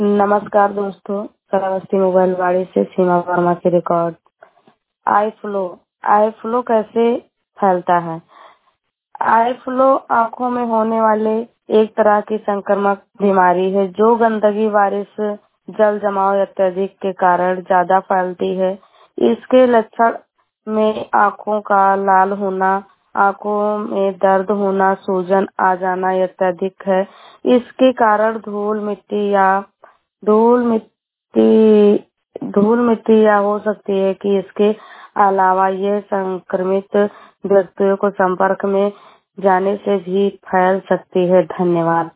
नमस्कार दोस्तों, श्रावस्ती मोबाइल वाड़ी से सीमा वर्मा की रिकॉर्ड। आई फ्लू कैसे फैलता है? आई फ्लू आंखों में होने वाले एक तरह की संक्रामक बीमारी है जो गंदगी, बारिश, जल जमाव इत्यादि के कारण ज्यादा फैलती है। इसके लक्षण में आंखों का लाल होना, आंखों में दर्द होना, सूजन आ जाना इत्यादि है। इसके कारण धूल मिट्टी या हो सकती है कि इसके अलावा यह संक्रमित व्यक्तियों को संपर्क में जाने से भी फैल सकती है। धन्यवाद।